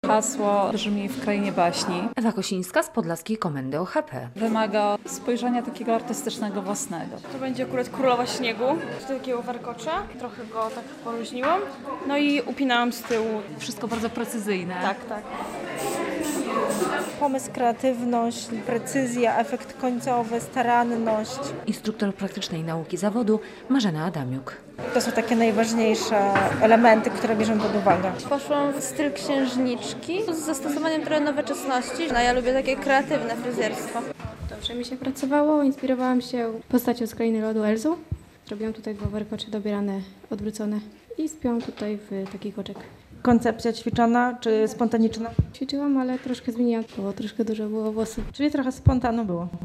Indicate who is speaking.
Speaker 1: Hasło brzmi w krainie baśni.
Speaker 2: Ewa Kosińska z Podlaskiej Komendy OHP.
Speaker 1: Wymaga spojrzenia takiego artystycznego własnego.
Speaker 3: To będzie akurat Królowa Śniegu, takiego warkocza. Trochę go tak poluźniłam. No i upinałam z tyłu.
Speaker 2: Wszystko bardzo precyzyjne.
Speaker 3: Tak.
Speaker 4: Pomysł, kreatywność, precyzja, efekt końcowy, staranność.
Speaker 2: Instruktor praktycznej nauki zawodu Marzena Adamiuk.
Speaker 4: To są takie najważniejsze elementy, które bierzemy pod uwagę.
Speaker 5: Poszłam w styl księżniczki z zastosowaniem trochę nowoczesności. No, ja lubię takie kreatywne fryzjerstwo.
Speaker 6: Dobrze mi się pracowało, inspirowałam się postacią z Krainy Lodu Elzą. Zrobiłam tutaj dwa warkocze dobierane, odwrócone i spiąłam tutaj w taki koczek.
Speaker 4: Koncepcja ćwiczona czy spontaniczna?
Speaker 6: Ćwiczyłam, ale troszkę zmieniłam, bo troszkę dużo było włosów.
Speaker 4: Czyli trochę spontanu było.